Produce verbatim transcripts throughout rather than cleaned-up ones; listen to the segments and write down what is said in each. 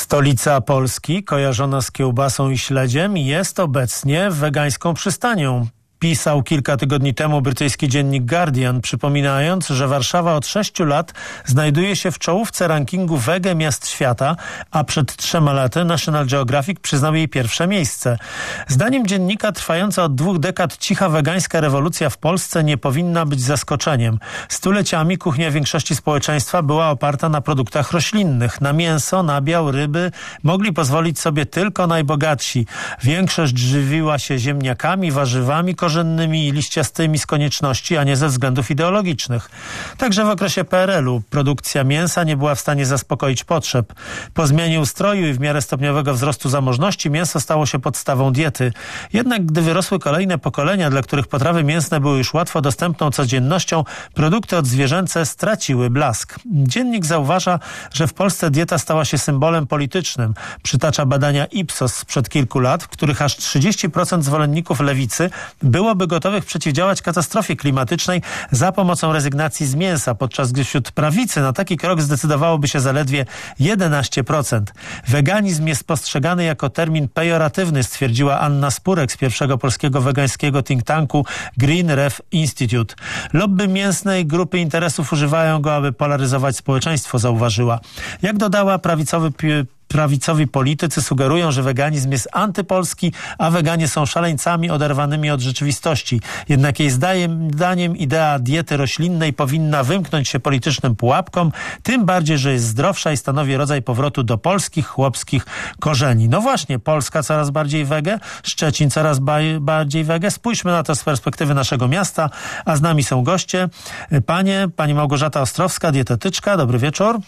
Stolica Polski, kojarzona z kiełbasą i śledziem, jest obecnie wegańską przystanią. Pisał kilka tygodni temu brytyjski dziennik Guardian, przypominając, że Warszawa od sześciu lat znajduje się w czołówce rankingu wege miast świata, a przed trzema laty National Geographic przyznał jej pierwsze miejsce. Zdaniem dziennika trwająca od dwóch dekad cicha wegańska rewolucja w Polsce nie powinna być zaskoczeniem. Stuleciami kuchnia większości społeczeństwa była oparta na produktach roślinnych. Na mięso, nabiał, ryby mogli pozwolić sobie tylko najbogatsi. Większość żywiła się ziemniakami, warzywami, korzennymi i liściastymi z konieczności, a nie ze względów ideologicznych. Także w okresie P R L u produkcja mięsa nie była w stanie zaspokoić potrzeb. Po zmianie ustroju i w miarę stopniowego wzrostu zamożności mięso stało się podstawą diety. Jednak gdy wyrosły kolejne pokolenia, dla których potrawy mięsne były już łatwo dostępną codziennością, produkty odzwierzęce straciły blask. Dziennik zauważa, że w Polsce dieta stała się symbolem politycznym. Przytacza badania Ipsos sprzed kilku lat, w których aż trzydzieści procent zwolenników lewicy byłoby gotowych przeciwdziałać katastrofie klimatycznej za pomocą rezygnacji z mięsa, podczas gdy wśród prawicy na taki krok zdecydowałoby się zaledwie jedenaście procent. Weganizm jest postrzegany jako termin pejoratywny, stwierdziła Anna Spurek z pierwszego polskiego wegańskiego think tanku Green Ref Institute. Lobby mięsnej grupy interesów używają go, aby polaryzować społeczeństwo, zauważyła. Jak dodała, prawicowy Prawicowi politycy sugerują, że weganizm jest antypolski, a weganie są szaleńcami oderwanymi od rzeczywistości. Jednak jej zdaniem idea diety roślinnej powinna wymknąć się politycznym pułapkom, tym bardziej, że jest zdrowsza i stanowi rodzaj powrotu do polskich, chłopskich korzeni. No właśnie, Polska coraz bardziej wege, Szczecin coraz ba- bardziej wege. Spójrzmy na to z perspektywy naszego miasta, a z nami są goście. Panie, pani Małgorzata Ostrowska, dietetyczka. Dobry wieczór.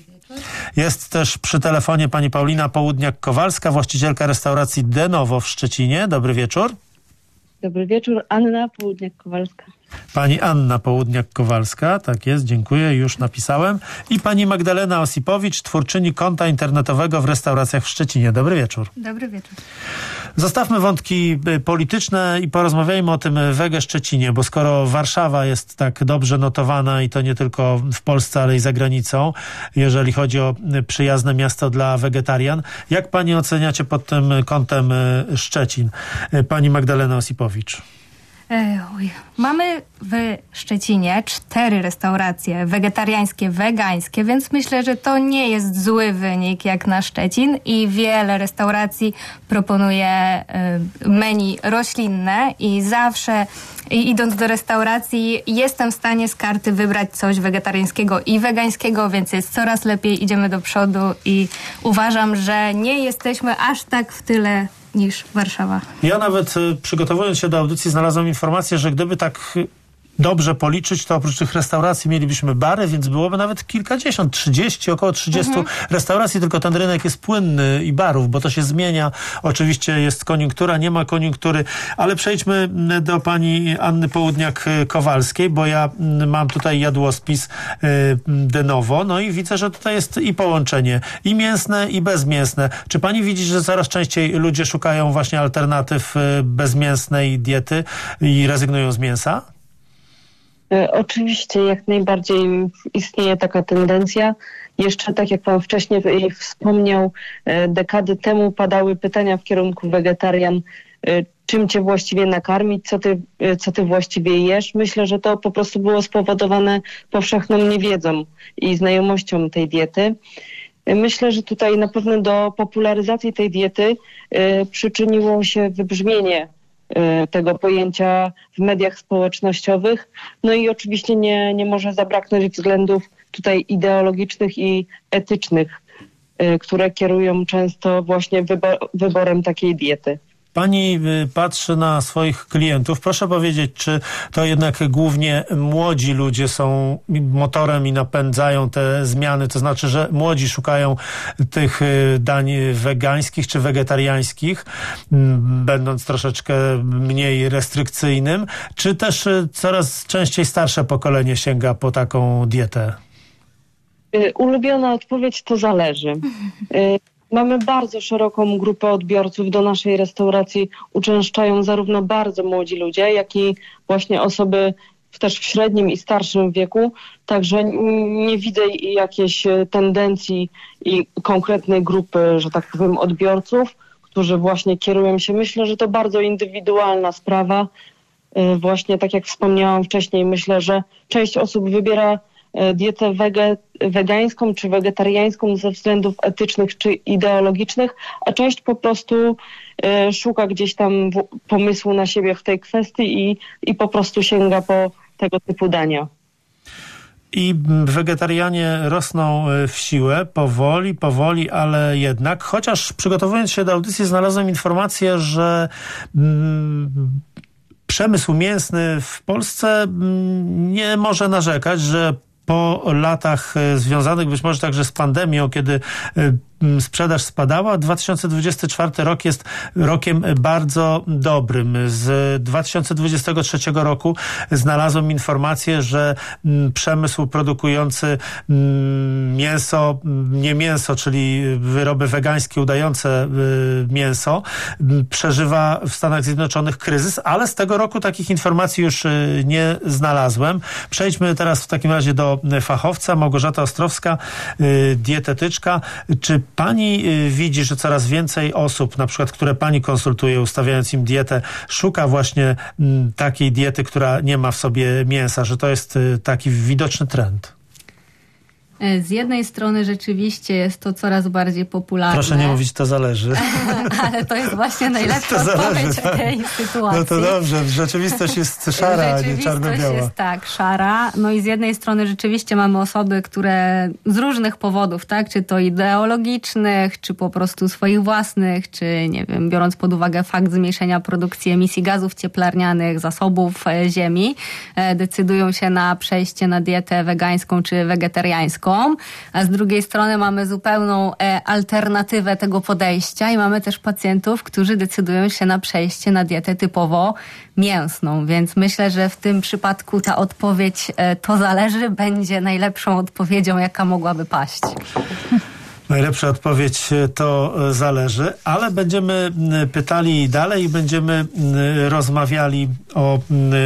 Jest też przy telefonie pani Paulina Południak-Kowalska, właścicielka restauracji De Novo w Szczecinie. Dobry wieczór. Dobry wieczór, Anna Południak-Kowalska. Pani Anna Południak-Kowalska, tak jest, dziękuję, już napisałem. I pani Magdalena Osipowicz, twórczyni konta internetowego w restauracjach w Szczecinie. Dobry wieczór. Dobry wieczór. Zostawmy wątki polityczne i porozmawiajmy o tym wege Szczecinie, bo skoro Warszawa jest tak dobrze notowana i to nie tylko w Polsce, ale i za granicą, jeżeli chodzi o przyjazne miasto dla wegetarian, jak pani oceniacie pod tym kątem Szczecin? Pani Magdalena Osipowicz. Ej, mamy w Szczecinie cztery restauracje wegetariańskie, wegańskie, więc myślę, że to nie jest zły wynik jak na Szczecin i wiele restauracji proponuje menu roślinne i zawsze idąc do restauracji jestem w stanie z karty wybrać coś wegetariańskiego i wegańskiego, więc jest coraz lepiej, idziemy do przodu i uważam, że nie jesteśmy aż tak w tyle niż Warszawa. Ja nawet przygotowując się do audycji znalazłem informację, że gdyby tak dobrze policzyć, to oprócz tych restauracji mielibyśmy bary, więc byłoby nawet kilkadziesiąt, trzydzieści, około trzydziestu mhm. restauracji, tylko ten rynek jest płynny i barów, bo to się zmienia. Oczywiście jest koniunktura, nie ma koniunktury, ale przejdźmy do pani Anny Południak-Kowalskiej, bo ja mam tutaj jadłospis De Novo, no i widzę, że tutaj jest i połączenie i mięsne, i bezmięsne. Czy pani widzi, że coraz częściej ludzie szukają właśnie alternatyw bezmięsnej diety i rezygnują z mięsa? Oczywiście, jak najbardziej istnieje taka tendencja. Jeszcze, tak jak pan wcześniej wspomniał, dekady temu padały pytania w kierunku wegetarian, czym cię właściwie nakarmić, co ty, co ty właściwie jesz. Myślę, że to po prostu było spowodowane powszechną niewiedzą i znajomością tej diety. Myślę, że tutaj na pewno do popularyzacji tej diety przyczyniło się wybrzmienie tego pojęcia w mediach społecznościowych. No i oczywiście nie, nie może zabraknąć względów tutaj ideologicznych i etycznych, które kierują często właśnie wybor, wyborem takiej diety. Pani patrzy na swoich klientów. Proszę powiedzieć, czy to jednak głównie młodzi ludzie są motorem i napędzają te zmiany? To znaczy, że młodzi szukają tych dań wegańskich czy wegetariańskich, będąc troszeczkę mniej restrykcyjnym, czy też coraz częściej starsze pokolenie sięga po taką dietę? Ulubiona odpowiedź: to zależy. Mamy bardzo szeroką grupę odbiorców. Do naszej restauracji uczęszczają zarówno bardzo młodzi ludzie, jak i właśnie osoby też w średnim i starszym wieku, także nie widzę jakiejś tendencji i konkretnej grupy, że tak powiem, odbiorców, którzy właśnie kierują się. Myślę, że to bardzo indywidualna sprawa. Właśnie tak jak wspomniałam wcześniej, myślę, że część osób wybiera dietę wege, wegańską czy wegetariańską ze względów etycznych czy ideologicznych, a część po prostu y, szuka gdzieś tam w, pomysłu na siebie w tej kwestii i, i po prostu sięga po tego typu dania. I wegetarianie rosną w siłę, powoli, powoli, ale jednak, chociaż przygotowując się do audycji znalazłem informację, że mm, przemysł mięsny w Polsce nie może narzekać, że po latach związanych być może także z pandemią, kiedy sprzedaż spadała, dwa tysiące dwudziesty czwarty rok jest rokiem bardzo dobrym. Z dwa tysiące dwudziestego trzeciego roku znalazłem informację, że przemysł produkujący mięso, nie mięso, czyli wyroby wegańskie udające mięso, przeżywa w Stanach Zjednoczonych kryzys, ale z tego roku takich informacji już nie znalazłem. Przejdźmy teraz w takim razie do fachowca. Małgorzata Ostrowska, dietetyczka. Czy pani widzi, że coraz więcej osób, na przykład, które pani konsultuje, ustawiając im dietę, szuka właśnie takiej diety, która nie ma w sobie mięsa, że to jest taki widoczny trend? Z jednej strony rzeczywiście jest to coraz bardziej popularne. Proszę nie mówić, to zależy. Ale to jest właśnie najlepsza to odpowiedź zależy, w tej tak. sytuacji. No to dobrze, rzeczywistość jest szara, a nie czarno-biała. Rzeczywistość jest tak, szara. No i z jednej strony rzeczywiście mamy osoby, które z różnych powodów, tak, czy to ideologicznych, czy po prostu swoich własnych, czy nie wiem, biorąc pod uwagę fakt zmniejszenia produkcji emisji gazów cieplarnianych, zasobów ziemi, decydują się na przejście na dietę wegańską czy wegetariańską. A z drugiej strony mamy zupełną e, alternatywę tego podejścia i mamy też pacjentów, którzy decydują się na przejście na dietę typowo mięsną, więc myślę, że w tym przypadku ta odpowiedź e, to zależy będzie najlepszą odpowiedzią, jaka mogłaby paść. Najlepsza odpowiedź to zależy, ale będziemy pytali dalej i będziemy rozmawiali o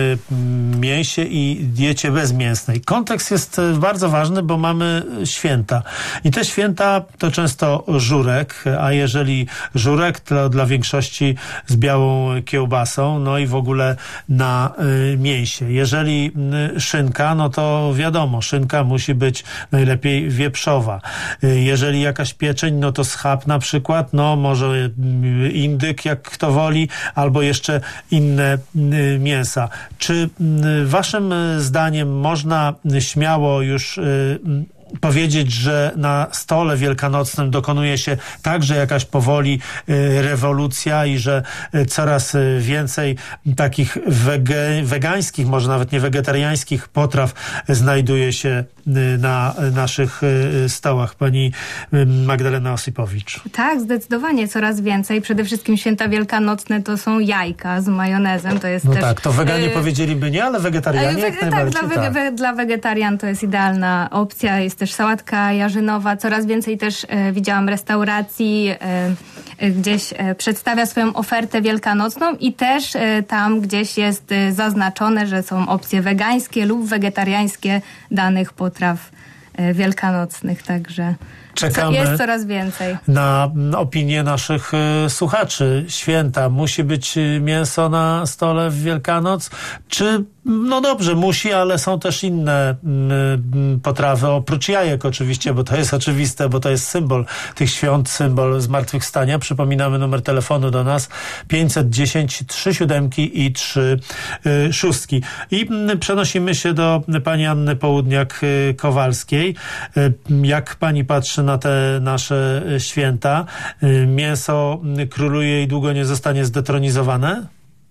mięsie i diecie bezmięsnej. Kontekst jest bardzo ważny, bo mamy święta. I te święta to często żurek, a jeżeli żurek, to dla większości z białą kiełbasą, no i w ogóle na mięsie. Jeżeli szynka, no to wiadomo, szynka musi być najlepiej wieprzowa. Jeżeli jakaś pieczeń, no to schab na przykład, no może indyk, jak kto woli, albo jeszcze inne mięsa. Czy waszym zdaniem można śmiało już powiedzieć, że na stole wielkanocnym dokonuje się także jakaś powoli rewolucja i że coraz więcej takich wege, wegańskich, może nawet nie wegetariańskich potraw znajduje się na naszych stołach? Pani Magdalena Osipowicz. Tak, zdecydowanie coraz więcej. Przede wszystkim święta wielkanocne to są jajka z majonezem. To jest no też, tak, to weganie y- powiedzieliby nie, ale wegetarianie we- jak tak, najbardziej. Dla, we- tak, dla wegetarian to jest idealna opcja. Jest też sałatka jarzynowa. Coraz więcej też e, widziałam restauracji, e, e, gdzieś e, przedstawia swoją ofertę wielkanocną i też e, tam gdzieś jest e, zaznaczone, że są opcje wegańskie lub wegetariańskie danych potraw e, wielkanocnych. Także Czekamy jest coraz więcej. Na opinię naszych y, słuchaczy. Święta. Musi być mięso na stole w Wielkanoc? Czy, no dobrze, musi, ale są też inne y, potrawy, oprócz jajek oczywiście, bo to jest oczywiste, bo to jest symbol tych świąt, symbol zmartwychwstania. Przypominamy numer telefonu do nas pięćset dziesięć, trzy siódemki i trzy y, szóstki. I y, przenosimy się do pani Anny Południak-Kowalskiej. Y, jak pani patrzy na te nasze święta? Mięso króluje i długo nie zostanie zdetronizowane?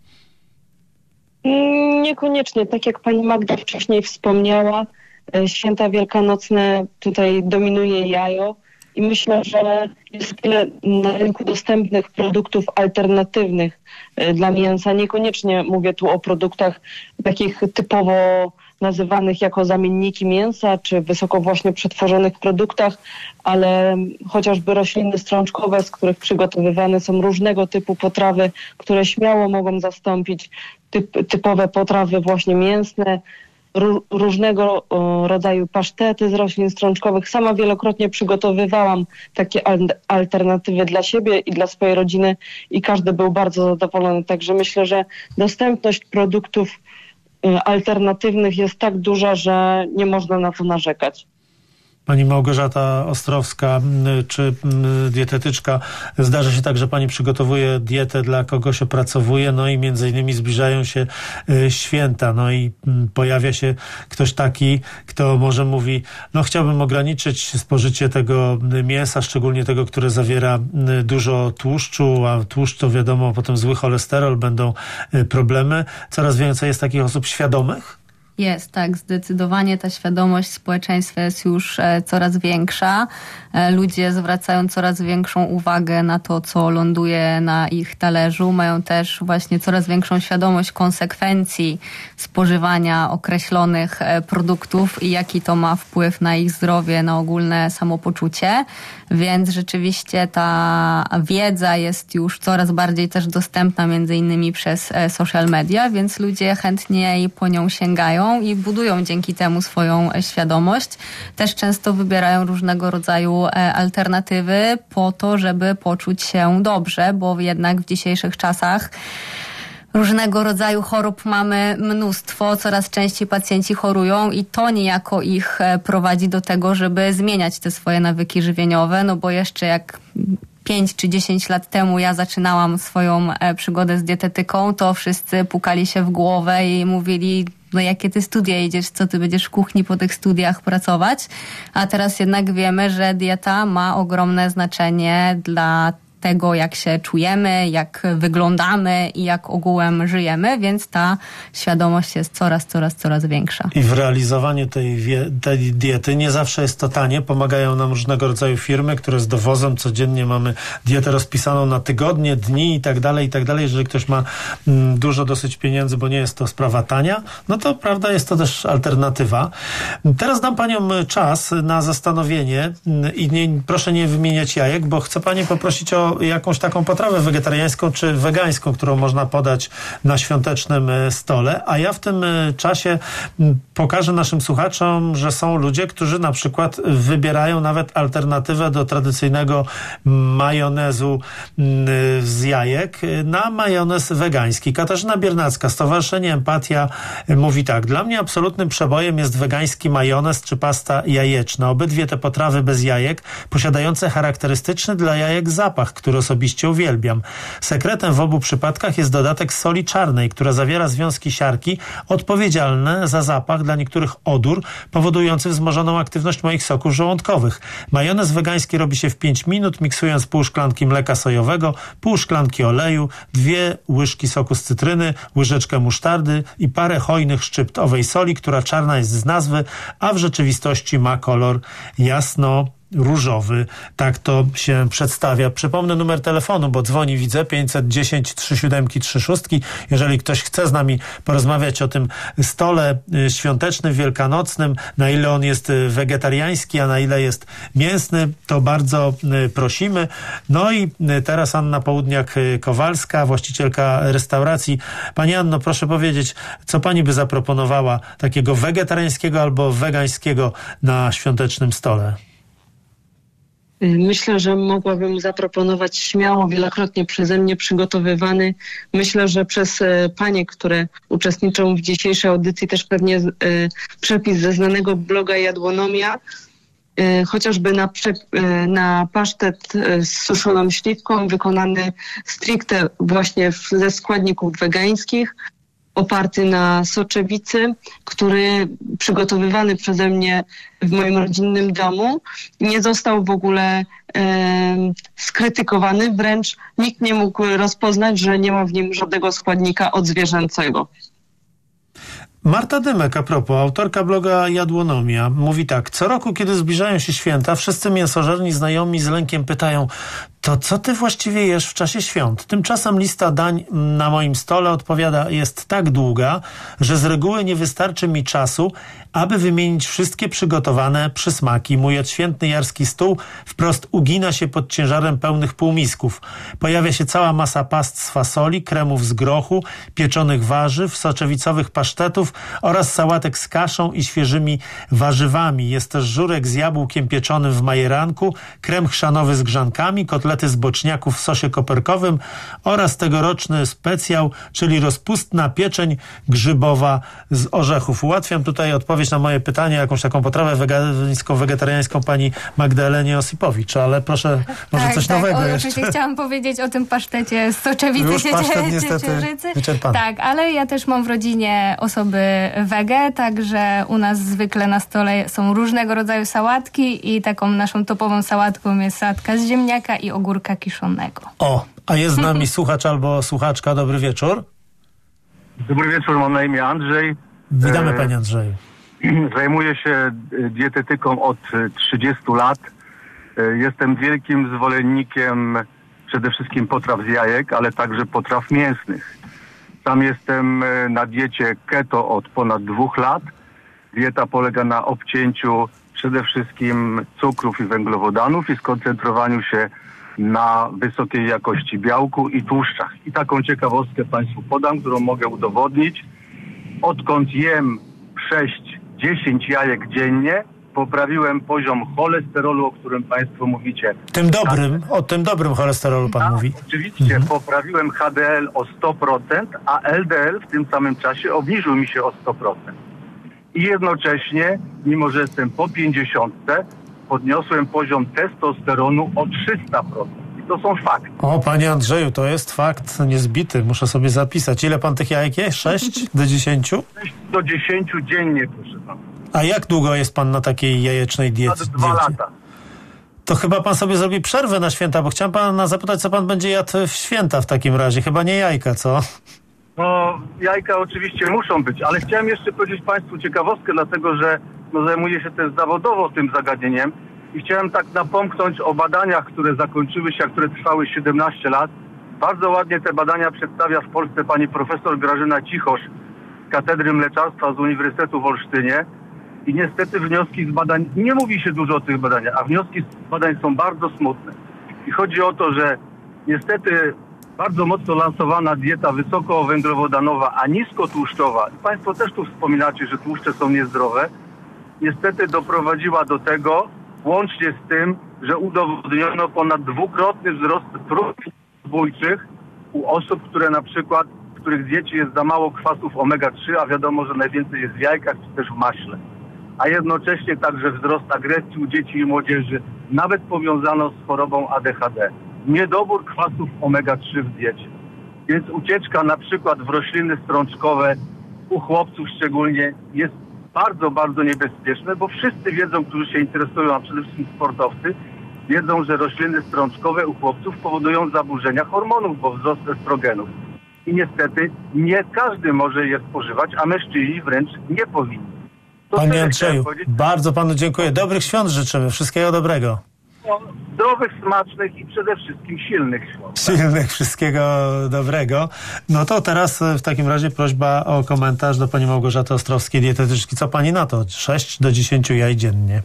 Niekoniecznie. Tak jak pani Magda wcześniej wspomniała, święta wielkanocne tutaj dominuje jajo i myślę, że jest tyle na rynku dostępnych produktów alternatywnych dla mięsa. Niekoniecznie mówię tu o produktach takich typowo nazywanych jako zamienniki mięsa, czy wysoko właśnie przetworzonych produktach, ale chociażby rośliny strączkowe, z których przygotowywane są różnego typu potrawy, które śmiało mogą zastąpić typ, typowe potrawy właśnie mięsne, Ró- różnego o, rodzaju pasztety z roślin strączkowych. Sama wielokrotnie przygotowywałam takie al- alternatywy dla siebie i dla swojej rodziny i każdy był bardzo zadowolony. Także myślę, że dostępność produktów y, alternatywnych jest tak duża, że nie można na to narzekać. Pani Małgorzata Ostrowska, czy dietetyczka, zdarza się tak, że pani przygotowuje dietę dla kogoś, opracowuje, no i między innymi zbliżają się święta, no i pojawia się ktoś taki, kto może mówi, no chciałbym ograniczyć spożycie tego mięsa, szczególnie tego, które zawiera dużo tłuszczu, a tłuszcz to wiadomo, potem zły cholesterol, będą problemy. Coraz więcej jest takich osób świadomych? Jest, tak, zdecydowanie ta świadomość społeczeństwa jest już e, coraz większa. E, ludzie zwracają coraz większą uwagę na to, co ląduje na ich talerzu. Mają też właśnie coraz większą świadomość konsekwencji spożywania określonych e, produktów i jaki to ma wpływ na ich zdrowie, na ogólne samopoczucie. Więc rzeczywiście ta wiedza jest już coraz bardziej też dostępna, między innymi przez e, social media, więc ludzie chętniej po nią sięgają i budują dzięki temu swoją świadomość. Też często wybierają różnego rodzaju alternatywy po to, żeby poczuć się dobrze, bo jednak w dzisiejszych czasach różnego rodzaju chorób mamy mnóstwo, coraz częściej pacjenci chorują i to niejako ich prowadzi do tego, żeby zmieniać te swoje nawyki żywieniowe, no bo jeszcze jak pięć czy dziesięć lat temu ja zaczynałam swoją przygodę z dietetyką, to wszyscy pukali się w głowę i mówili, no jakie ty studia idziesz, co ty będziesz w kuchni po tych studiach pracować, a teraz jednak wiemy, że dieta ma ogromne znaczenie dla tego, jak się czujemy, jak wyglądamy i jak ogółem żyjemy, więc ta świadomość jest coraz, coraz, coraz większa. I w realizowaniu tej, wie, tej diety nie zawsze jest to tanie. Pomagają nam różnego rodzaju firmy, które z dowozem codziennie mamy dietę rozpisaną na tygodnie, dni i tak dalej, i tak dalej. Jeżeli ktoś ma mm, dużo dosyć pieniędzy, bo nie jest to sprawa tania, no to prawda, jest to też alternatywa. Teraz dam paniom czas na zastanowienie i nie, proszę nie wymieniać jajek, bo chcę pani poprosić o jakąś taką potrawę wegetariańską czy wegańską, którą można podać na świątecznym stole, a ja w tym czasie pokażę naszym słuchaczom, że są ludzie, którzy na przykład wybierają nawet alternatywę do tradycyjnego majonezu z jajek na majonez wegański. Katarzyna Biernacka, Stowarzyszenie Empatia mówi tak: dla mnie absolutnym przebojem jest wegański majonez czy pasta jajeczna. Obydwie te potrawy bez jajek, posiadające charakterystyczny dla jajek zapach, który osobiście uwielbiam. Sekretem w obu przypadkach jest dodatek soli czarnej, która zawiera związki siarki odpowiedzialne za zapach dla niektórych odór, powodujący wzmożoną aktywność moich soków żołądkowych. Majonez wegański robi się w pięć minut, miksując pół szklanki mleka sojowego, pół szklanki oleju, dwie łyżki soku z cytryny, łyżeczkę musztardy i parę hojnych szczypt owej soli, która czarna jest z nazwy, a w rzeczywistości ma kolor jasno różowy. Tak to się przedstawia. Przypomnę numer telefonu, bo dzwoni, widzę, pięćset dziesięć trzy siedem trzy sześć. Jeżeli ktoś chce z nami porozmawiać o tym stole świątecznym, wielkanocnym, na ile on jest wegetariański, a na ile jest mięsny, to bardzo prosimy. No i teraz Anna Południak-Kowalska, właścicielka restauracji. Pani Anno, proszę powiedzieć, co pani by zaproponowała takiego wegetariańskiego albo wegańskiego na świątecznym stole? Myślę, że mogłabym zaproponować śmiało, wielokrotnie przeze mnie przygotowywany. Myślę, że przez panie, które uczestniczą w dzisiejszej audycji, też pewnie przepis ze znanego bloga Jadłonomia, chociażby na, na pasztet z suszoną śliwką, wykonany stricte właśnie ze składników wegańskich, oparty na soczewicy, który przygotowywany przeze mnie w moim rodzinnym domu nie został w ogóle e, skrytykowany, wręcz nikt nie mógł rozpoznać, że nie ma w nim żadnego składnika odzwierzęcego. Marta Dymek, a propos, autorka bloga Jadłonomia, mówi tak: co roku, kiedy zbliżają się święta, wszyscy mięsożerni znajomi z lękiem pytają: To co ty właściwie jesz w czasie świąt? Tymczasem lista dań na moim stole, odpowiada, jest tak długa, że z reguły nie wystarczy mi czasu, aby wymienić wszystkie przygotowane przysmaki. Mój odświętny jarski stół wprost ugina się pod ciężarem pełnych półmisków. Pojawia się cała masa past z fasoli, kremów z grochu, pieczonych warzyw, soczewicowych pasztetów oraz sałatek z kaszą i świeżymi warzywami. Jest też żurek z jabłkiem pieczonym w majeranku, krem chrzanowy z grzankami, kotlety z boczniaków w sosie koperkowym oraz tegoroczny specjał, czyli rozpustna pieczeń grzybowa z orzechów. Ułatwiam tutaj odpowiedź na moje pytanie, jakąś taką potrawę wegańską, wegetariańską pani Magdalenie Osipowicz, ale proszę, może tak, coś tak, nowego o, jeszcze. Oczywiście chciałam powiedzieć o tym pasztecie z soczewicy Już pasztet niestety wyczerpany. Tak, ale ja też mam w rodzinie osoby wege, także u nas zwykle na stole są różnego rodzaju sałatki i taką naszą topową sałatką jest sałatka z ziemniaka i ogórka kiszonego. O, a jest z nami słuchacz albo słuchaczka. Dobry wieczór. Dobry wieczór, mam na imię Andrzej. Witamy e, panie Andrzeju. Zajmuję się dietetyką od trzydziestu lat. E, jestem wielkim zwolennikiem przede wszystkim potraw z jajek, ale także potraw mięsnych. Sam jestem na diecie keto od ponad dwóch lat. Dieta polega na obcięciu przede wszystkim cukrów i węglowodanów i skoncentrowaniu się na wysokiej jakości białku i tłuszczach. I taką ciekawostkę Państwu podam, którą mogę udowodnić. Odkąd jem sześć dziesięć jajek dziennie, poprawiłem poziom cholesterolu, o którym Państwo mówicie. Tym dobrym, o tym dobrym cholesterolu pan A, mówi. Oczywiście, mhm. Poprawiłem H D L o sto procent, a L D L w tym samym czasie obniżył mi się o sto procent. I jednocześnie, mimo że jestem po pięćdziesiątce, podniosłem poziom testosteronu o trzysta procent. I to są fakty. O, panie Andrzeju, to jest fakt niezbity. Muszę sobie zapisać. Ile pan tych jajek je? sześć do dziesięciu? sześć do dziesięciu dziennie, proszę pana. A jak długo jest pan na takiej jajecznej diecie? Nawet dwa lata. To chyba pan sobie zrobi przerwę na święta, bo chciałem pana zapytać, co pan będzie jadł w święta w takim razie. Chyba nie jajka, co? No, jajka oczywiście muszą być, ale chciałem jeszcze powiedzieć Państwu ciekawostkę, dlatego że no, zajmuję się też zawodowo tym zagadnieniem i chciałem tak napomknąć o badaniach, które zakończyły się, a które trwały siedemnaście lat. Bardzo ładnie te badania przedstawia w Polsce pani profesor Grażyna Cichosz z Katedry Mleczarstwa z Uniwersytetu w Olsztynie i niestety wnioski z badań, nie mówi się dużo o tych badaniach, a wnioski z badań są bardzo smutne. I chodzi o to, że niestety bardzo mocno lansowana dieta wysokowęglowodanowa, a niskotłuszczowa, i Państwo też tu wspominacie, że tłuszcze są niezdrowe, niestety doprowadziła do tego, łącznie z tym, że udowodniono ponad dwukrotny wzrost prób zabójczych u osób, które na przykład, w których diecie jest za mało kwasów omega trzy, a wiadomo, że najwięcej jest w jajkach czy też w maśle. A jednocześnie także wzrost agresji u dzieci i młodzieży, nawet powiązano z chorobą A D H D. Niedobór kwasów omega trzy w diecie. Więc ucieczka na przykład w rośliny strączkowe u chłopców szczególnie jest bardzo, bardzo niebezpieczne, bo wszyscy wiedzą, którzy się interesują, a przede wszystkim sportowcy, wiedzą, że rośliny strączkowe u chłopców powodują zaburzenia hormonów, bo wzrost estrogenów. I niestety nie każdy może je spożywać, a mężczyźni wręcz nie powinni. To Panie Andrzeju, bardzo panu dziękuję. Dobrych świąt życzymy. Wszystkiego dobrego. Zdrowych, smacznych i przede wszystkim silnych świąt. Silnych, wszystkiego dobrego. No to teraz w takim razie prośba o komentarz do pani Małgorzaty Ostrowskiej, dietetyczki. Co pani na to? sześć do dziesięciu jaj dziennie.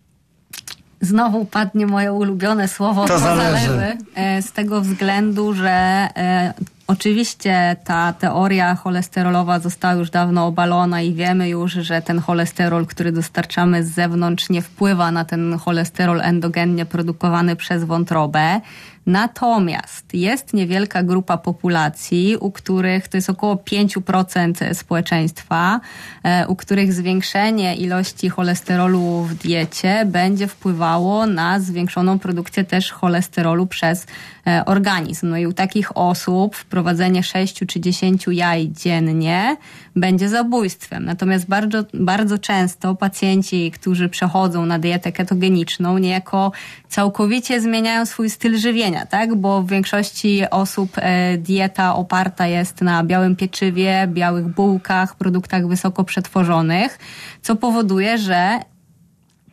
Znowu padnie moje ulubione słowo, to, to zależy. zależy. Z tego względu, że e, oczywiście ta teoria cholesterolowa została już dawno obalona i wiemy już, że ten cholesterol, który dostarczamy z zewnątrz, nie wpływa na ten cholesterol endogennie produkowany przez wątrobę. Natomiast jest niewielka grupa populacji, u których to jest około pięć procent społeczeństwa, u których zwiększenie ilości cholesterolu w diecie będzie wpływało na zwiększoną produkcję też cholesterolu przez organizm. No i u takich osób wprowadzenie sześciu czy dziesięciu jaj dziennie będzie zabójstwem. Natomiast bardzo, bardzo często pacjenci, którzy przechodzą na dietę ketogeniczną, niejako całkowicie zmieniają swój styl żywienia, tak? Bo w większości osób dieta oparta jest na białym pieczywie, białych bułkach, produktach wysoko przetworzonych, co powoduje, że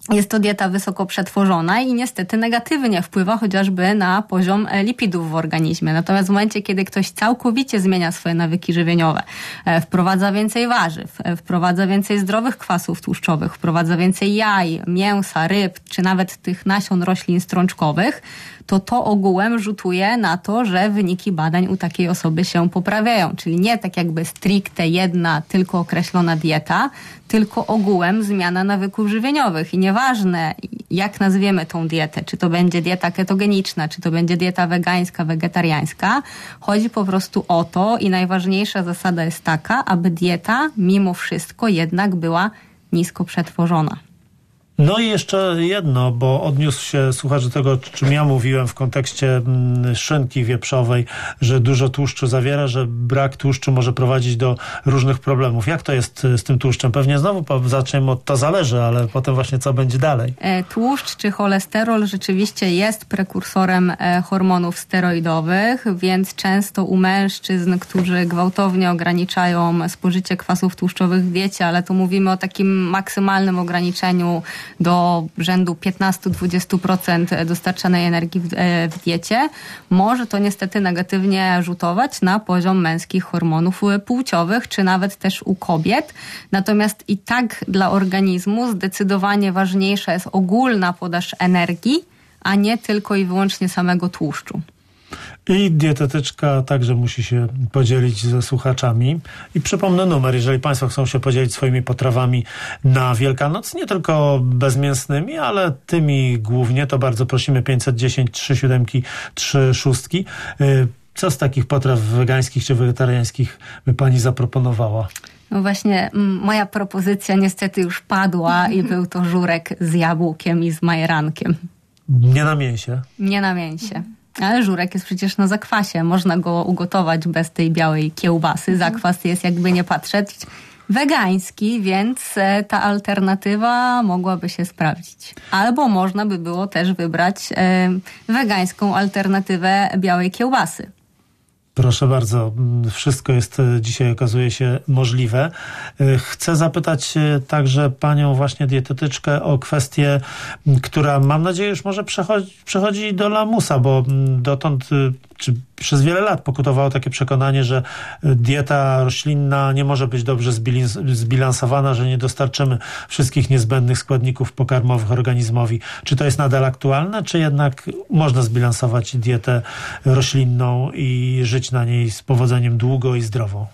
jest to dieta wysoko przetworzona i niestety negatywnie wpływa chociażby na poziom lipidów w organizmie. Natomiast w momencie, kiedy ktoś całkowicie zmienia swoje nawyki żywieniowe, wprowadza więcej warzyw, wprowadza więcej zdrowych kwasów tłuszczowych, wprowadza więcej jaj, mięsa, ryb, czy nawet tych nasion roślin strączkowych, to to ogółem rzutuje na to, że wyniki badań u takiej osoby się poprawiają. Czyli nie tak jakby stricte jedna, tylko określona dieta, tylko ogółem zmiana nawyków żywieniowych. I nieważne, jak nazwiemy tą dietę, czy to będzie dieta ketogeniczna, czy to będzie dieta wegańska, wegetariańska, chodzi po prostu o to i najważniejsza zasada jest taka, aby dieta mimo wszystko jednak była nisko przetworzona. No i jeszcze jedno, bo odniósł się słuchacz do tego, czym ja mówiłem w kontekście szynki wieprzowej, że dużo tłuszczu zawiera, że brak tłuszczu może prowadzić do różnych problemów. Jak to jest z tym tłuszczem? Pewnie znowu zaczniemy od to zależy, ale potem właśnie co będzie dalej? Tłuszcz czy cholesterol rzeczywiście jest prekursorem hormonów steroidowych, więc często u mężczyzn, którzy gwałtownie ograniczają spożycie kwasów tłuszczowych w diecie, ale tu mówimy o takim maksymalnym ograniczeniu do rzędu piętnaście do dwudziestu procent dostarczanej energii w, w diecie, może to niestety negatywnie rzutować na poziom męskich hormonów płciowych, czy nawet też u kobiet. Natomiast i tak dla organizmu zdecydowanie ważniejsza jest ogólna podaż energii, a nie tylko i wyłącznie samego tłuszczu. I dietetyczka także musi się podzielić ze słuchaczami. I przypomnę numer, jeżeli Państwo chcą się podzielić swoimi potrawami na Wielkanoc, nie tylko bezmięsnymi, ale tymi głównie, to bardzo prosimy pięćset dziesięć trzy siedem trzy sześć. Co z takich potraw wegańskich czy wegetariańskich by Pani zaproponowała? No właśnie, m, moja propozycja niestety już padła i był to żurek z jabłkiem i z majerankiem. Nie na mięsie? Nie na mięsie. Ale żurek jest przecież na zakwasie. Można go ugotować bez tej białej kiełbasy. Zakwas jest, jakby nie patrzeć, wegański, więc ta alternatywa mogłaby się sprawdzić. Albo można by było też wybrać e, wegańską alternatywę białej kiełbasy. Proszę bardzo, wszystko jest dzisiaj, okazuje się, możliwe. Chcę zapytać także panią właśnie dietetyczkę o kwestię, która mam nadzieję już może przechodzi, przechodzi do lamusa, bo dotąd, czy przez wiele lat pokutowało takie przekonanie, że dieta roślinna nie może być dobrze zbilansowana, że nie dostarczymy wszystkich niezbędnych składników pokarmowych organizmowi. Czy to jest nadal aktualne, czy jednak można zbilansować dietę roślinną i żyć na niej z powodzeniem długo i zdrowo?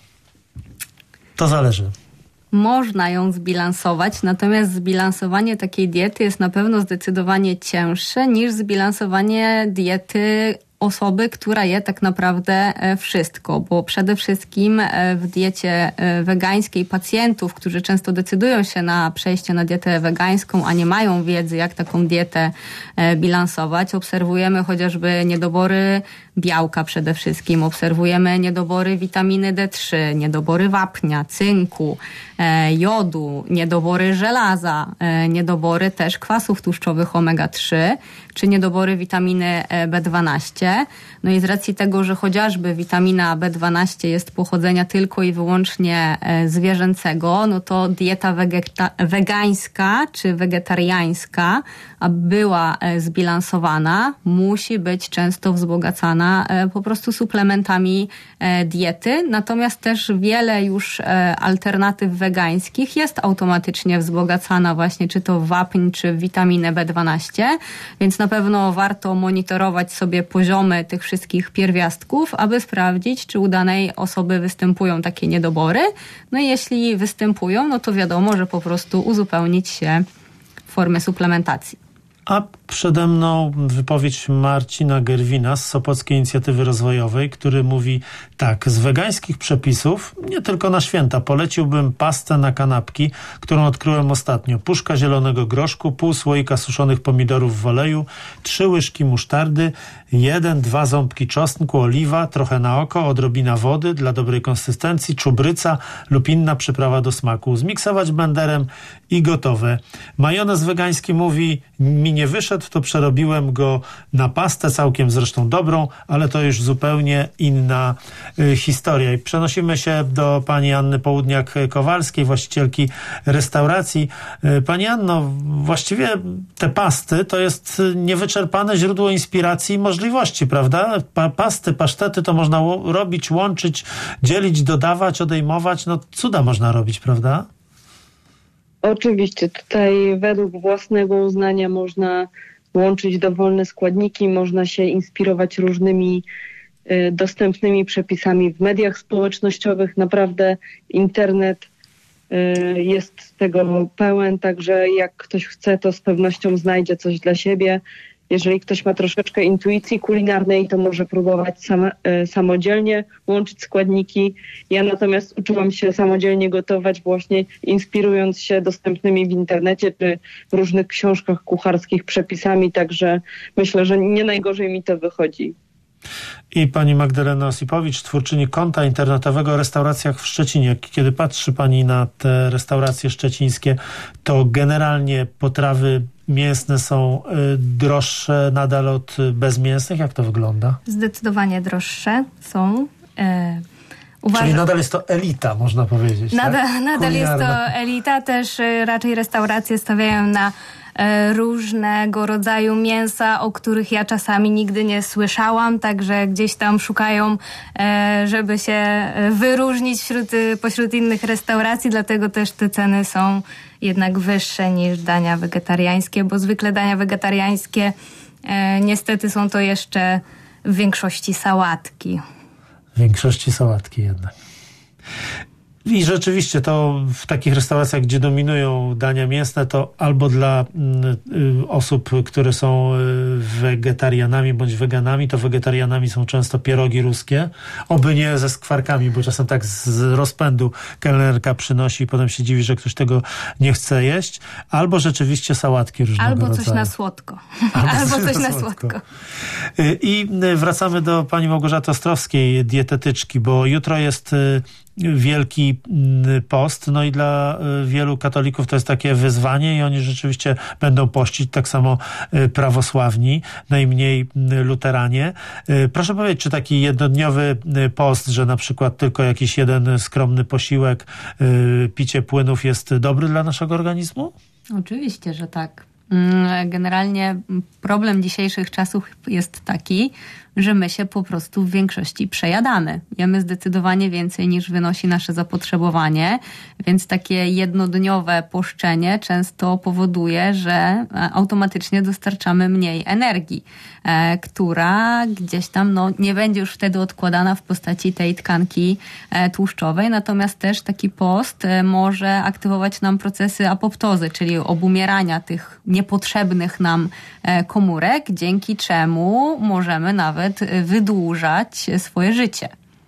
To zależy. Można ją zbilansować, natomiast zbilansowanie takiej diety jest na pewno zdecydowanie cięższe niż zbilansowanie diety osoby, która je tak naprawdę wszystko, bo przede wszystkim w diecie wegańskiej pacjentów, którzy często decydują się na przejście na dietę wegańską, a nie mają wiedzy, jak taką dietę bilansować, obserwujemy chociażby niedobory białka przede wszystkim, obserwujemy niedobory witaminy D trzy, niedobory wapnia, cynku, jodu, niedobory żelaza, niedobory też kwasów tłuszczowych omega trzy, czy niedobory witaminy B dwanaście. No i z racji tego, że chociażby witamina B dwanaście jest pochodzenia tylko i wyłącznie zwierzęcego, no to dieta wegeta- wegańska czy wegetariańska, aby była zbilansowana, musi być często wzbogacana po prostu suplementami diety. Natomiast też wiele już alternatyw wegańskich jest automatycznie wzbogacana właśnie czy to w wapń, czy w witaminę B dwanaście, więc na pewno warto monitorować sobie poziomy tych wszystkich pierwiastków, aby sprawdzić, czy u danej osoby występują takie niedobory. No i jeśli występują, no to wiadomo, że po prostu uzupełnić się formę suplementacji. A przede mną wypowiedź Marcina Gerwina z Sopockiej Inicjatywy Rozwojowej, który mówi tak: z wegańskich przepisów, nie tylko na święta, poleciłbym pastę na kanapki, którą odkryłem ostatnio. Puszka zielonego groszku, pół słoika suszonych pomidorów w oleju, trzy łyżki musztardy, jeden, dwa ząbki czosnku, oliwa, trochę na oko, odrobina wody dla dobrej konsystencji, czubryca lub inna przyprawa do smaku. Zmiksować blenderem i gotowe. Majonez wegański mówi: mi nie wyszedł wyszedł, to przerobiłem go na pastę, całkiem zresztą dobrą, ale to już zupełnie inna y, historia. I przenosimy się do pani Anny Południak-Kowalskiej, właścicielki restauracji. Y, pani Anno, właściwie te pasty to jest niewyczerpane źródło inspiracji i możliwości, prawda? Pa, pasty, pasztety to można ło- robić, łączyć, dzielić, dodawać, odejmować. No cuda można robić, prawda? Oczywiście, tutaj według własnego uznania można łączyć dowolne składniki, można się inspirować różnymi y, dostępnymi przepisami w mediach społecznościowych. Naprawdę internet y, jest tego pełen, także jak ktoś chce, to z pewnością znajdzie coś dla siebie. Jeżeli ktoś ma troszeczkę intuicji kulinarnej, to może próbować sam, y, samodzielnie łączyć składniki. Ja natomiast uczyłam się samodzielnie gotować właśnie inspirując się dostępnymi w internecie czy w różnych książkach kucharskich przepisami, także myślę, że nie najgorzej mi to wychodzi. I pani Magdalena Osipowicz, twórczyni konta internetowego o restauracjach w Szczecinie. Kiedy patrzy pani na te restauracje szczecińskie, to generalnie potrawy mięsne są y, droższe nadal od bezmięsnych? Jak to wygląda? Zdecydowanie droższe są. E, uważam, Czyli nadal jest to elita, można powiedzieć. nadal, tak? nadal jest to Kulinarna. elita. Też y, raczej restauracje stawiają na e, różnego rodzaju mięsa, o których ja czasami nigdy nie słyszałam, także gdzieś tam szukają, e, żeby się e, wyróżnić wśród, y, pośród innych restauracji, dlatego też te ceny są jednak wyższe niż dania wegetariańskie, bo zwykle dania wegetariańskie e, niestety są to jeszcze w większości sałatki. W większości sałatki jednak. I rzeczywiście to w takich restauracjach, gdzie dominują dania mięsne, to albo dla y, osób, które są y, wegetarianami bądź weganami, to wegetarianami są często pierogi ruskie, oby nie ze skwarkami, bo czasem tak z rozpędu kelnerka przynosi i potem się dziwi, że ktoś tego nie chce jeść, albo rzeczywiście sałatki różnego Albo rodzaju. coś na słodko. Albo, Albo coś, coś na, na słodko. słodko. Y, I wracamy do pani Małgorzaty Ostrowskiej, dietetyczki, bo jutro jest y, Wielki Post, no i dla wielu katolików to jest takie wyzwanie i oni rzeczywiście będą pościć, tak samo prawosławni, najmniej luteranie. Proszę powiedzieć, czy taki jednodniowy post, że na przykład tylko jakiś jeden skromny posiłek, picie płynów jest dobry dla naszego organizmu? Oczywiście, że tak. Generalnie problem dzisiejszych czasów jest taki, że my się po prostu w większości przejadamy. Jemy zdecydowanie więcej niż wynosi nasze zapotrzebowanie, więc takie jednodniowe poszczenie często powoduje, że automatycznie dostarczamy mniej energii, e, która gdzieś tam no, nie będzie już wtedy odkładana w postaci tej tkanki e, tłuszczowej, natomiast też taki post e, może aktywować nam procesy apoptozy, czyli obumierania tych niepotrzebnych nam e, komórek, dzięki czemu możemy nawet wydłużać swoje życie.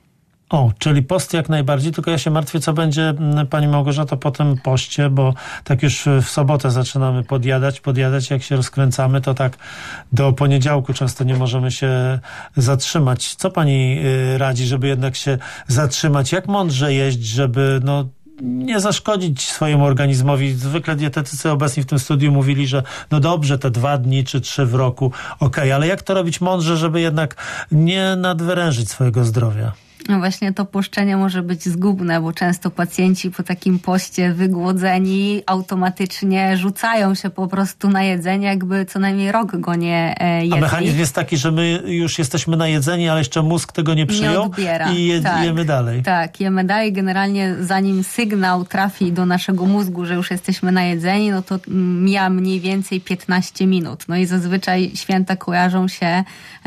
O, czyli post jak najbardziej, tylko ja się martwię, co będzie, pani Małgorzato, po tym poście, bo tak już w sobotę zaczynamy podjadać, podjadać, jak się rozkręcamy, to tak do poniedziałku często nie możemy się zatrzymać. Co pani radzi, żeby jednak się zatrzymać? Jak mądrze jeść, żeby no nie zaszkodzić swojemu organizmowi? Zwykle dietetycy obecni w tym studiu mówili, że no dobrze, te dwa dni czy trzy w roku, okej, okay, ale jak to robić mądrze, żeby jednak nie nadwyrężyć swojego zdrowia? No właśnie to poszczenie może być zgubne, bo często pacjenci po takim poście wygłodzeni automatycznie rzucają się po prostu na jedzenie, jakby co najmniej rok go nie jedli. A mechanizm jest taki, że my już jesteśmy najedzeni, ale jeszcze mózg tego nie przyjął nie odbiera. I je, tak, jemy dalej. Tak, jemy dalej. Generalnie zanim sygnał trafi do naszego mózgu, że już jesteśmy najedzeni, no to mija mniej więcej piętnaście minut. No i zazwyczaj święta kojarzą się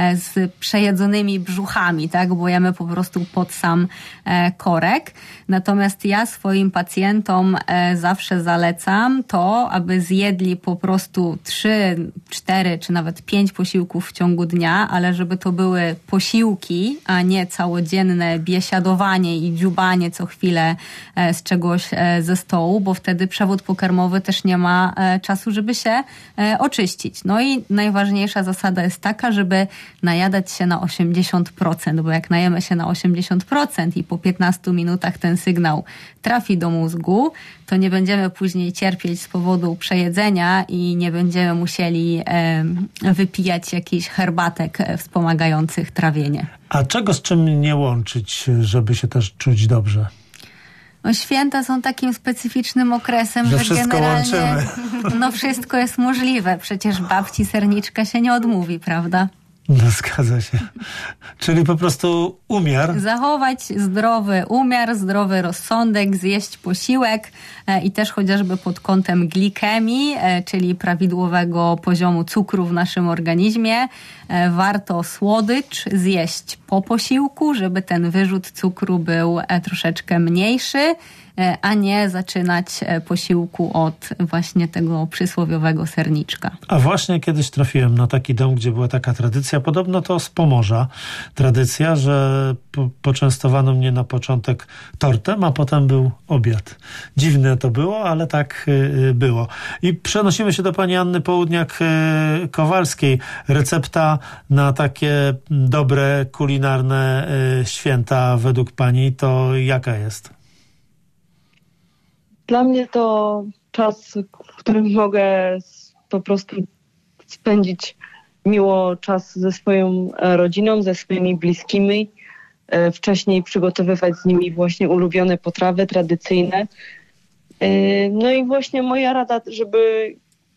z przejedzonymi brzuchami, tak, bo jemy po prostu pod sam e, korek. Natomiast ja swoim pacjentom e, zawsze zalecam to, aby zjedli po prostu trzy, cztery czy nawet pięć posiłków w ciągu dnia, ale żeby to były posiłki, a nie całodzienne biesiadowanie i dziubanie co chwilę e, z czegoś e, ze stołu, bo wtedy przewód pokarmowy też nie ma e, czasu, żeby się e, oczyścić. No i najważniejsza zasada jest taka, żeby najadać się na osiemdziesiąt procent, bo jak najemy się na osiemdziesiąt osiemdziesiąt procent i po piętnastu minutach ten sygnał trafi do mózgu, to nie będziemy później cierpieć z powodu przejedzenia i nie będziemy musieli e, wypijać jakichś herbatek wspomagających trawienie. A czego z czym nie łączyć, żeby się też czuć dobrze? No, święta są takim specyficznym okresem, że, że wszystko generalnie łączymy. No wszystko jest możliwe. Przecież babci serniczka się nie odmówi, prawda? No, zgadza się. Czyli po prostu umiar. Zachować zdrowy umiar, zdrowy rozsądek, zjeść posiłek e, i też chociażby pod kątem glikemii, e, czyli prawidłowego poziomu cukru w naszym organizmie. E, warto słodycz zjeść po posiłku, żeby ten wyrzut cukru był e, troszeczkę mniejszy, e, a nie zaczynać e, posiłku od właśnie tego przysłowiowego serniczka. A właśnie kiedyś trafiłem na taki dom, gdzie była taka tradycja, podobno to z Pomorza, tradycja, że po, poczęstowano mnie na początek tortem, a potem był obiad. Dziwne to było, ale tak y, było. I przenosimy się do pani Anny Południak-Kowalskiej. Recepta na takie dobre, kulinarne y, święta według pani to jaka jest? Dla mnie to czas, w którym mogę po prostu spędzić miło czas ze swoją rodziną, ze swoimi bliskimi. Wcześniej przygotowywać z nimi właśnie ulubione potrawy tradycyjne. No i właśnie moja rada, żeby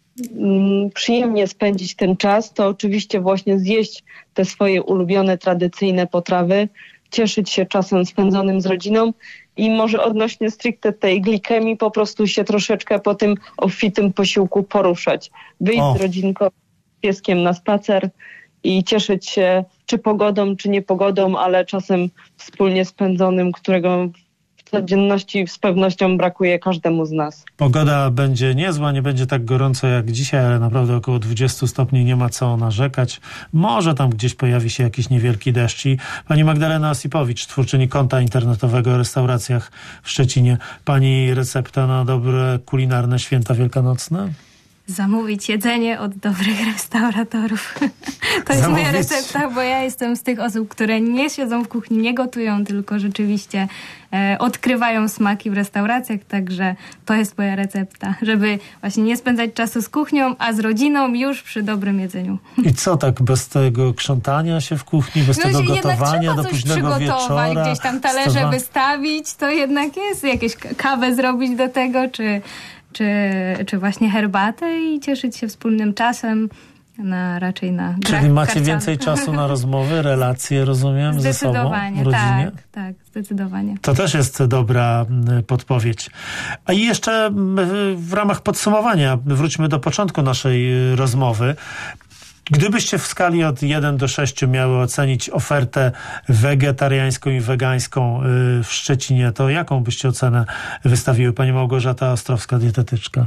przyjemnie spędzić ten czas, to oczywiście właśnie zjeść te swoje ulubione tradycyjne potrawy, cieszyć się czasem spędzonym z rodziną i może odnośnie stricte tej glikemii po prostu się troszeczkę po tym obfitym posiłku poruszać. Wyjść o. z rodzinką, pieskiem na spacer i cieszyć się czy pogodą, czy niepogodą, ale czasem wspólnie spędzonym, którego w codzienności z pewnością brakuje każdemu z nas. Pogoda będzie niezła, nie będzie tak gorąco jak dzisiaj, ale naprawdę około dwudziestu stopni, nie ma co narzekać. Może tam gdzieś pojawi się jakiś niewielki deszcz. I pani Magdalena Osipowicz, twórczyni konta internetowego o restauracjach w Szczecinie. Pani recepta na dobre kulinarne święta wielkanocne? Zamówić jedzenie od dobrych restauratorów. To jest Zamówić. moja recepta, bo ja jestem z tych osób, które nie siedzą w kuchni, nie gotują, tylko rzeczywiście e, odkrywają smaki w restauracjach, także to jest moja recepta, żeby właśnie nie spędzać czasu z kuchnią, a z rodziną już przy dobrym jedzeniu. I co tak, bez tego krzątania się w kuchni, bez No tego jednak gotowania trzeba do coś późnego przygotować, wieczora? gdzieś tam talerze Stawa... wystawić, to jednak jest jakieś kawę zrobić do tego, czy Czy, czy właśnie herbatę i cieszyć się wspólnym czasem, na, raczej na grach Czyli macie karcianych. więcej czasu na rozmowy, relacje, rozumiem, ze sobą w rodzinie? tak, tak, zdecydowanie. To też jest dobra podpowiedź. A i jeszcze w ramach podsumowania, wróćmy do początku naszej rozmowy. Gdybyście w skali od jeden do sześciu miały ocenić ofertę wegetariańską i wegańską w Szczecinie, to jaką byście ocenę wystawiły? Pani Małgorzata Ostrowska, dietetyczka.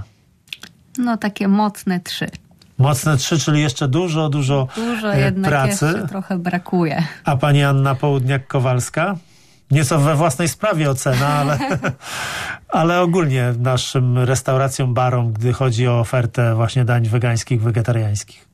No takie mocne trzy. Mocne trzy, czyli jeszcze dużo, dużo, dużo jednak pracy. Jeszcze trochę brakuje. A pani Anna Południak-Kowalska? Nieco we własnej sprawie ocena, ale, ale ogólnie naszym restauracjom, barom, gdy chodzi o ofertę właśnie dań wegańskich, wegetariańskich.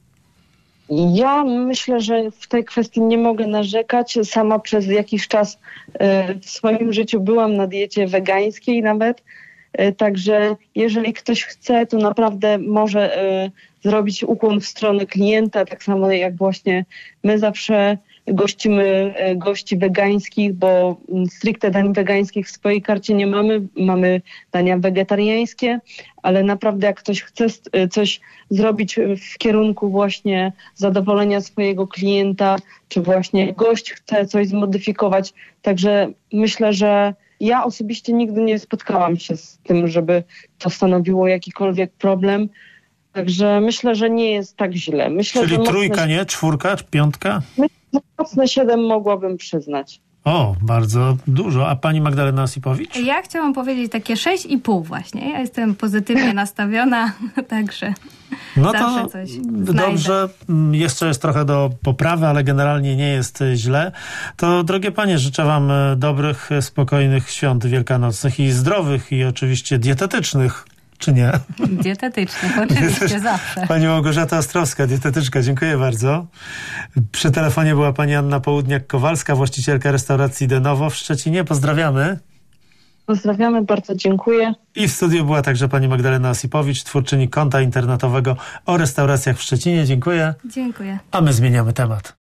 Ja myślę, że w tej kwestii nie mogę narzekać. Sama przez jakiś czas w swoim życiu byłam na diecie wegańskiej nawet. Także jeżeli ktoś chce, to naprawdę może zrobić ukłon w stronę klienta, tak samo jak właśnie my zawsze gościmy gości wegańskich, bo stricte dań wegańskich w swojej karcie nie mamy. Mamy dania wegetariańskie, ale naprawdę jak ktoś chce coś zrobić w kierunku właśnie zadowolenia swojego klienta, czy właśnie gość chce coś zmodyfikować. Także myślę, że ja osobiście nigdy nie spotkałam się z tym, żeby to stanowiło jakikolwiek problem. Także myślę, że nie jest tak źle. Myślę, Czyli że trójka, mocne, nie? Czwórka, piątka? myślę, że mocne siedem mogłabym przyznać. O, bardzo dużo. A pani Magdalena Osipowicz? Ja chciałam powiedzieć takie sześć i pół właśnie. Ja jestem pozytywnie nastawiona, także No zawsze to coś dobrze. znajdę. Jeszcze jest trochę do poprawy, ale generalnie nie jest źle. To drogie panie, życzę wam dobrych, spokojnych świąt wielkanocnych i zdrowych i oczywiście dietetycznych. czy nie? Dietetycznie, oczywiście, zawsze. Pani Małgorzata Ostrowska, dietetyczka, dziękuję bardzo. Przy telefonie była pani Anna Południak-Kowalska, właścicielka restauracji Denowo w Szczecinie. Pozdrawiamy. Pozdrawiamy, bardzo dziękuję. I w studiu była także pani Magdalena Osipowicz, twórczyni konta internetowego o restauracjach w Szczecinie. Dziękuję. Dziękuję. A my zmieniamy temat.